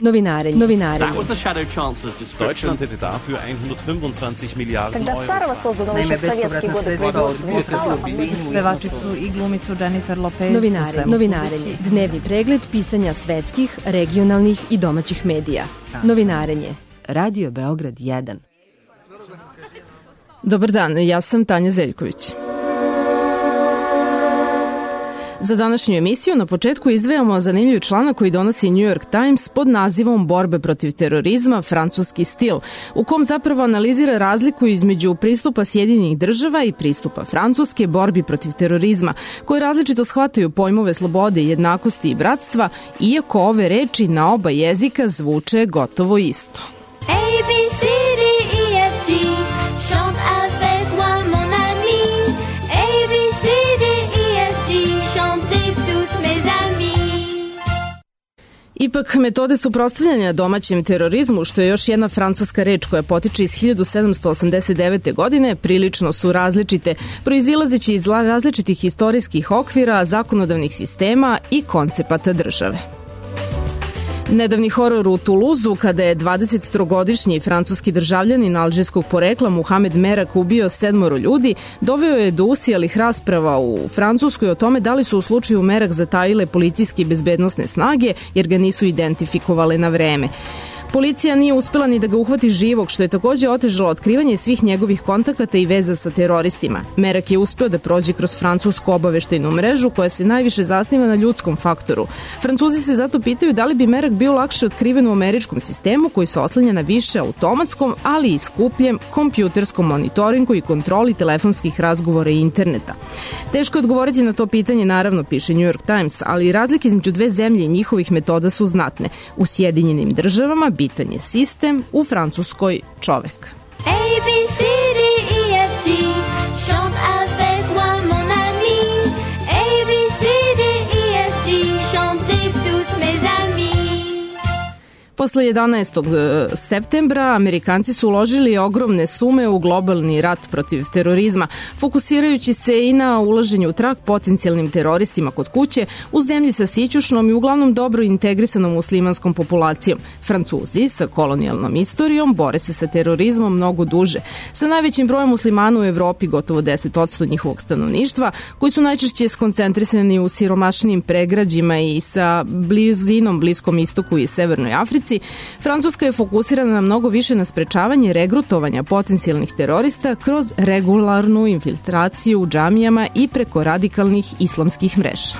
Novinarenje. Deutschland hätte dafür 125 Milijarden Euro. Naime, bespovratna sredstva od pevačicu i glumicu Jennifer Lopez. Novinarenje. Dnevni pregled pisanja svetskih, regionalnih i domaćih medija. Novinarenje. Radio Beograd 1. Dobar dan, ja sam Tanja Zeljković. Za današnju emisiju na početku izdvajamo zanimljiv članak koji donosi New York Times pod nazivom Borbe protiv terorizma, francuski stil, u kom zapravo analizira razliku između pristupa Sjedinjenih država i pristupa Francuske borbi protiv terorizma, koji različito shvataju pojmove slobode, jednakosti i bratstva, iako ove reči na oba jezika zvuče gotovo isto. Ipak, metode suprotstavljanja domaćem terorizmu, što je još jedna francuska reč koja potiče iz 1789. godine, prilično su različite, proizilazeći iz različitih istorijskih okvira, zakonodavnih sistema i koncepata države. Nedavni horor u Tuluzu, kada je 23-godišnji francuski državljanin alžirskog porekla Mohamed Merak ubio 7 ljudi, doveo je do usijalih rasprava u Francuskoj o tome da li su u slučaju Merak zatajile policijske i bezbednosne snage jer ga nisu identifikovale na vreme. Policija nije uspela ni da ga uhvati živog, što je takođe otežalo otkrivanje svih njegovih kontakata i veza sa teroristima. Merak je uspeo da prođe kroz francusku obaveštajnu mrežu koja se najviše zasniva na ljudskom faktoru. Francuzi se zato pitaju da li bi Merak bio lakše otkriven u američkom sistemu koji se oslanja na više automatskom, ali i skupljem kompjuterskom monitoringu i kontroli telefonskih razgovora i interneta. Teško je odgovoriti na to pitanje, naravno, piše New York Times, ali razlike između dve zemlje i njihovih metoda su znatne. U Sjedinjenim državama bitan je sistem, u Francuskoj čovek. Posle 11. septembra Amerikanci su uložili ogromne sume u globalni rat protiv terorizma, fokusirajući se i na ulaženje u trag potencijalnim teroristima kod kuće u zemlji sa sićušnom i uglavnom dobro integrisanom muslimanskom populacijom. Francuzi sa kolonijalnom istorijom bore se sa terorizmom mnogo duže, sa najvećim brojem muslimana u Evropi, gotovo 10% njihovog stanovništva, koji su najčešće skoncentrisani u siromašnim pregrađima i sa blizinom Bliskom istoku i Severnoj Africi. Francuska je fokusirana na mnogo više na sprečavanje regrutovanja potencijalnih terorista kroz regularnu infiltraciju u džamijama i preko radikalnih islamskih mreža.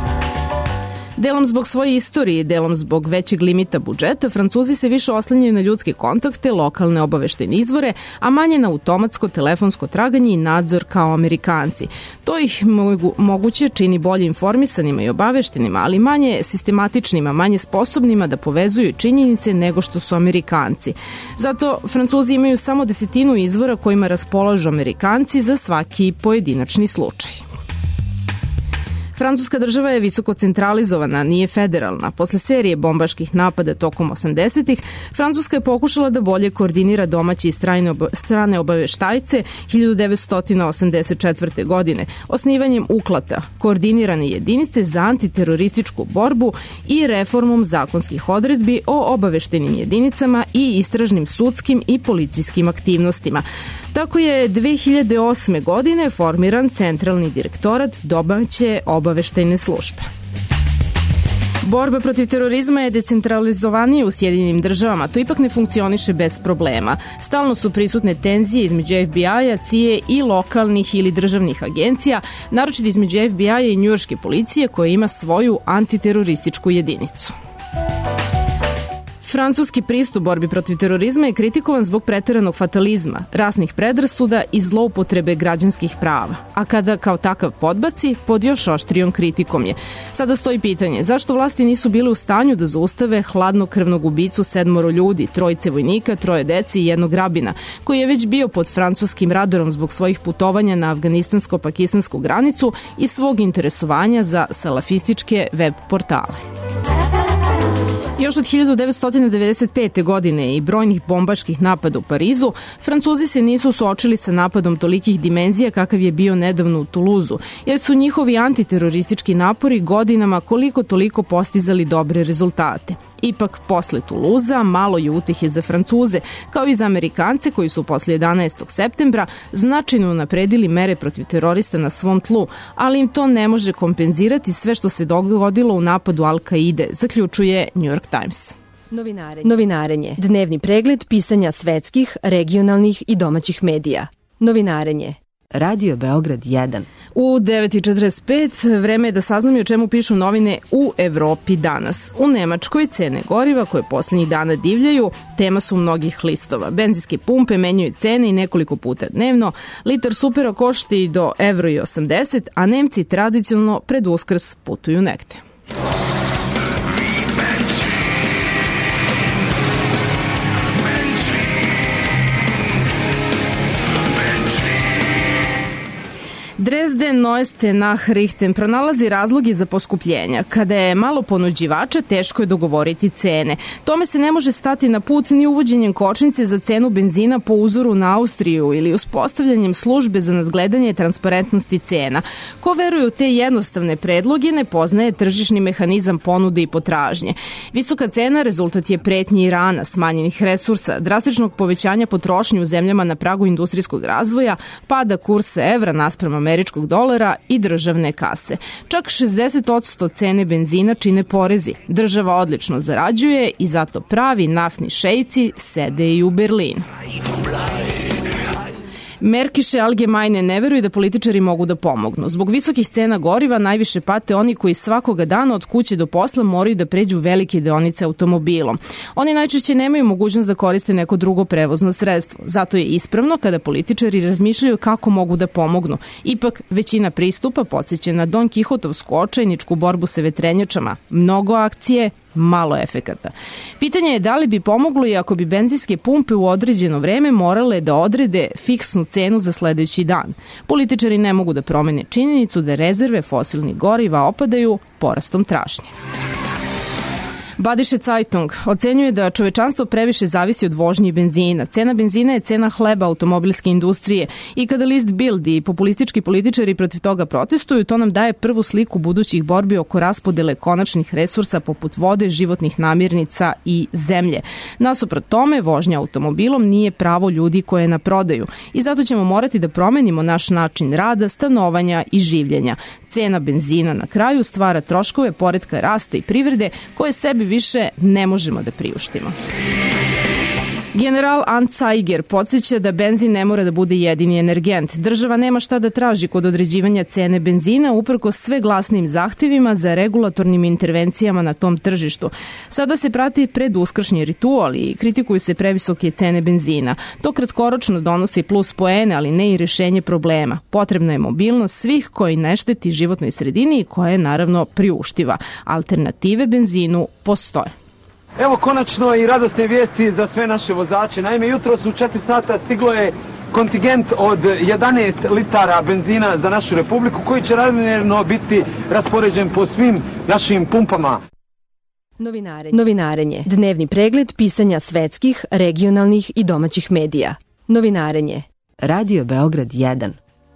Delom zbog svoje istorije, delom zbog većeg limita budžeta, Francuzi se više oslanjaju na ljudske kontakte, lokalne obaveštajne izvore, a manje na automatsko telefonsko traganje i nadzor kao Amerikanci. To ih moguće čini bolje informisanima i obaveštenima, ali manje sistematičnima, manje sposobnima da povezuju činjenice nego što su Amerikanci. Zato Francuzi imaju samo 10% izvora kojima raspolažu Amerikanci za svaki pojedinačni slučaj. Francuska država je visoko centralizovana, nije federalna. Posle serije bombaških napada tokom 80-ih, Francuska je pokušala da bolje koordinira domaće i strane obaveštajce 1984. godine, osnivanjem UKLAT-a, koordinirane jedinice za antiterorističku borbu i reformom zakonskih odredbi o obaveštenim jedinicama i istražnim sudskim i policijskim aktivnostima. Tako je 2008. godine formiran Centralni direktorat domaće obaveštajne službe. Borba protiv terorizma je decentralizovanija u Sjedinjenim državama, to ipak ne funkcioniše bez problema. Stalno su prisutne tenzije između FBI-a, CIA i lokalnih ili državnih agencija, naročito između FBI-a i njujorške policije koja ima svoju antiterorističku jedinicu. Francuski pristup borbi protiv terorizma je kritikovan zbog preteranog fatalizma, rasnih predrasuda i zloupotrebe građanskih prava. A kada kao takav podbaci, pod još oštrijom kritikom je. Sada stoji pitanje, zašto vlasti nisu bile u stanju da zaustave hladnokrvnog ubicu 7 ljudi, 3 vojnika, 3 dece i 1 rabina, koji je već bio pod francuskim radarom zbog svojih putovanja na afganistansko-pakistansku granicu i svog interesovanja za salafističke web portale. Još od 1995. godine i brojnih bombaških napada u Parizu, Francuzi se nisu suočili sa napadom tolikih dimenzija kakav je bio nedavno u Tuluzu, jer su njihovi antiteroristički napori godinama koliko toliko postizali dobre rezultate. Ipak, posle Tuluza, malo je utehe za Francuze, kao i za Amerikance koji su posle 11. septembra značajno unapredili mere protiv terorista na svom tlu, ali im to ne može kompenzirati sve što se dogodilo u napadu Al-Kaide, zaključuje New York Times. Novinarenje. Dnevni pregled pisanja svetskih, regionalnih i domaćih medija. Novinarenje. Radio Beograd 1. U 9:45 vreme je da saznamo o čemu pišu novine u Evropi danas. U Nemačkoj cene goriva koje poslednjih dana divljaju, tema su mnogih listova. Benzinske pumpe menjaju cene i nekoliko puta dnevno, litar supera košta i do €1,80, a Nemci tradicionalno pred Uskrs putuju negde. Dresden Neueste Nachrichten pronalazi razloge za poskupljenja. Kada je malo ponuđivača, teško je dogovoriti cene. Tome se ne može stati na put ni uvođenjem kočnice za cenu benzina po uzoru na Austriju ili uspostavljanjem službe za nadgledanje transparentnosti cena. Ko veruje u te jednostavne predloge ne poznaje tržišni mehanizam ponude i potražnje. Visoka cena rezultat je pretnji Irana, smanjenih resursa, drastičnog povećanja potrošnje u zemljama na pragu industrijskog razvoja, pada kursa evra naspram američkog dolara i državne kase. Čak 60% cene benzina čine porezi. Država odlično zarađuje i zato pravi naftni šejci sede i u Berlinu. Märkische Allgemeine ne veruju da političari mogu da pomognu. Zbog visokih cena goriva najviše pate oni koji svakoga dana od kuće do posla moraju da pređu velike deonice automobilom. Oni najčešće nemaju mogućnost da koriste neko drugo prevozno sredstvo. Zato je ispravno kada političari razmišljaju kako mogu da pomognu. Ipak, većina pristupa podsjeća na Don Kihotovsku očajničku borbu sa vetrenjačama. Mnogo akcije, malo efekata. Pitanje je da li bi pomoglo i ako bi benzinske pumpe u određeno vreme morale da odrede fiksnu cenu za sledeći dan. Političari ne mogu da promene činjenicu da rezerve fosilnih goriva opadaju porastom tražnje. Badische Zeitung ocenjuje da čovečanstvo previše zavisi od vožnje i benzina. Cena benzina je cena hleba automobilske industrije i kada list Bild i populistički političari protiv toga protestuju, to nam daje prvu sliku budućih borbi oko raspodele konačnih resursa poput vode, životnih namirnica i zemlje. Nasuprot tome, vožnja automobilom nije pravo ljudi koje na prodaju i zato ćemo morati da promenimo naš način rada, stanovanja i življenja. Cena benzina na kraju stvara troškove poretka rasta i privrede koje sebi više ne možemo da priuštimo. General Anzeiger podsjeća da benzin ne mora da bude jedini energent. Država nema šta da traži kod određivanja cene benzina uprkos sve glasnim zahtevima za regulatornim intervencijama na tom tržištu. Sada se prati preduskršnji ritual i kritikuju se previsoke cene benzina. To kratkoročno donosi plus poene, ali ne i rešenje problema. Potrebna je mobilnost svih koji ne šteti životnoj sredini i koja je naravno priuštiva. Alternative benzinu postoje. Evo konačno i radosne vijesti za sve naše vozače. Naime, jutros u 4 sata stiglo je kontingent od 11 litara benzina za našu republiku koji će ravnomjerno biti raspoređen po svim našim pumpama. Novinarenje. Dnevni pregled pisanja svetskih, regionalnih i domaćih medija. Novinarenje. Radio Beograd 1.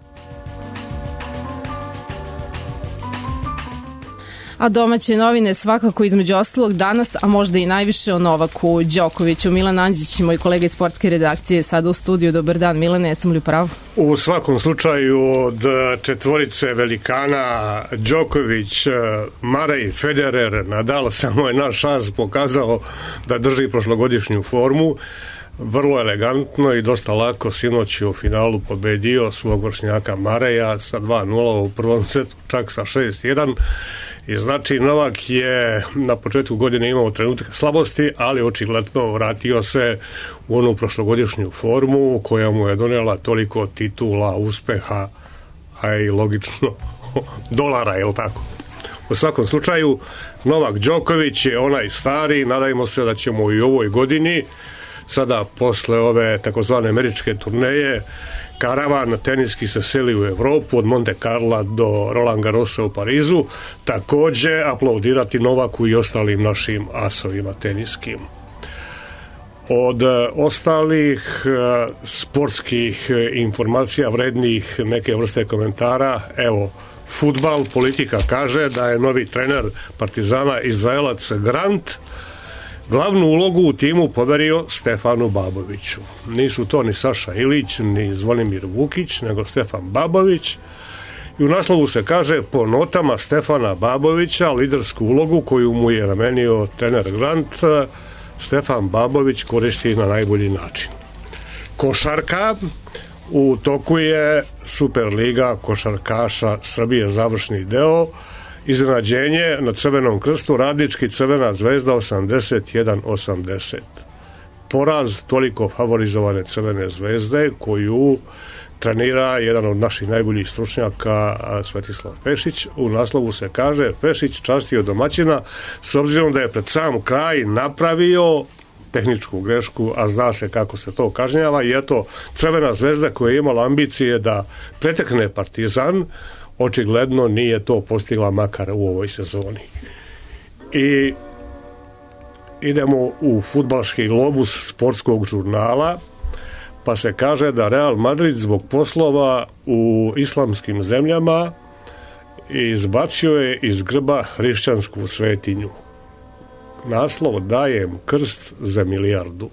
A domaće novine svakako između ostalog danas, a možda i najviše o Novaku Đokoviću. Milan Anđić, moj kolega iz sportske redakcije, sada u studiju. Dobar dan, Milane, jesam li u pravu? U svakom slučaju od četvorice velikana Đoković, Murray, Federer, Nadal, samo je naš šans pokazao da drži prošlogodišnju formu. Vrlo elegantno i dosta lako sinoć u finalu pobedio svog vršnjaka Murraya sa 2-0 u prvom setu, čak sa 6-1. I znači Novak je na početku godine imao trenutak slabosti, ali očigledno vratio se u onu prošlogodišnju formu koja mu je donijela toliko titula, uspeha, a i logično dolara, je li tako? U svakom slučaju, Novak Đoković je onaj stari, nadajmo se da ćemo i u ovoj godini, sada posle ove takozvane američke turneje, karavan teniski se seli u Evropu od Monte Carla do Roland Garrosa u Parizu, takođe aplaudirati Novaku i ostalim našim asovima teniskim. Od ostalih sportskih informacija vrednih neke vrste komentara, evo, fudbal, politika kaže da je novi trener Partizana Izraelac Grant glavnu ulogu u timu poverio Stefanu Baboviću. Nisu to ni Saša Ilić, ni Zvonimir Vukić, nego Stefan Babović. I u naslovu se kaže po notama Stefana Babovića lidersku ulogu koju mu je namenio trener Grant Stefan Babović koristi na najbolji način. Košarka, u toku je Superliga košarkaša Srbije završni deo, iznenađenje na Crvenom krstu, Radnički Crvena zvezda 81-80. Poraz toliko favorizovane Crvene zvezde koju trenira jedan od naših najboljih stručnjaka Svetislav Pešić. U naslovu se kaže Pešić častio domaćina s obzirom da je pred sam kraj napravio tehničku grešku, a zna se kako se to kažnjava, i eto Crvena zvezda koja je imala ambicije da pretekne Partizan očigledno nije to postigla makar u ovoj sezoni. I idemo u fudbalski globus sportskog žurnala, pa se kaže da Real Madrid zbog poslova u islamskim zemljama izbacio je iz grba hrišćansku svetinju. Naslov dajem krst za milijardu.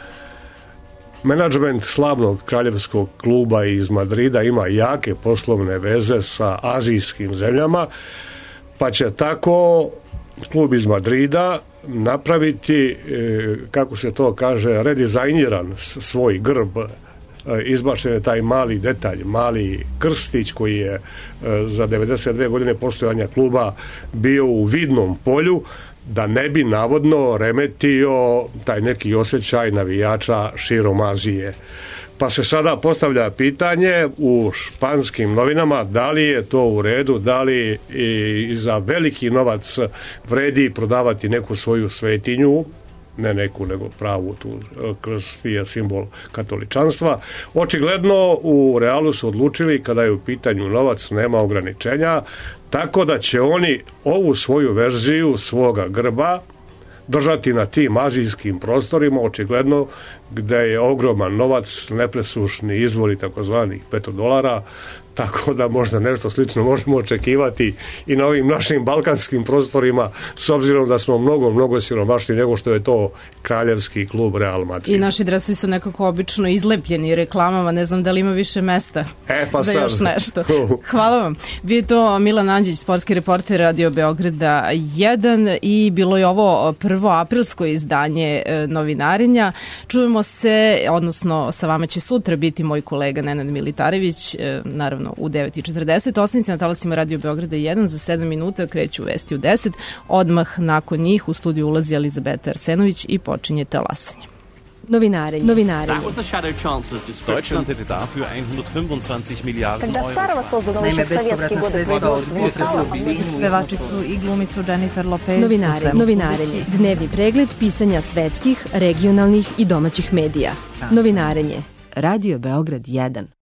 Menadžment slavnog kraljevskog kluba iz Madrida ima jake poslovne veze sa azijskim zemljama, pa će tako klub iz Madrida napraviti, kako se to kaže, redizajniran svoj grb. Izbačen je taj mali detalj, mali krstić koji je za 92 godine postojanja kluba bio u vidnom polju, da ne bi navodno remetio taj neki osjećaj navijača širom Azije. Pa se sada postavlja pitanje u španskim novinama da li je to u redu, da li i za veliki novac vredi prodavati neku svoju svetinju, ne neku nego pravu, tu krst je simbol katoličanstva. Očigledno u Realu su odlučili kada je u pitanju novac nema ograničenja, tako da će oni ovu svoju verziju svoga grba držati na tim azijskim prostorima, očigledno gde je ogroman novac, nepresušni izvori takozvanih $5, tako da možda nešto slično možemo očekivati i na ovim našim balkanskim prostorima, s obzirom da smo mnogo siromašniji nego što je to kraljevski klub Real Madrid. I naši dresovi su nekako obično izlepljeni reklamama, ne znam da li ima više mesta za još nešto. Hvala vam. Bio je to Milan Anđić, sportski reporter Radio Beograda 1, i bilo je ovo prvo aprilsko izdanje novinarenja. Čujemo se, odnosno sa vama će sutra biti moj kolega Nenad Militarević, naravno u 9:40. Ostanite na talasima Radio Beograda 1, za 7 minuta kreću vesti u 10. Odmah nakon njih u studiju ulazi Elizabeta Arsenović i počinje talasanje. Novinare. Deutschland hätte dafür 125 Milliarden Euro. Naime, bespovratna sredstva od pevačicu i glumicu Jennifer Lopez. Novinarenje. Dnevni pregled pisanja svetskih, regionalnih i domaćih medija. Novinarenje. Radio Beograd 1.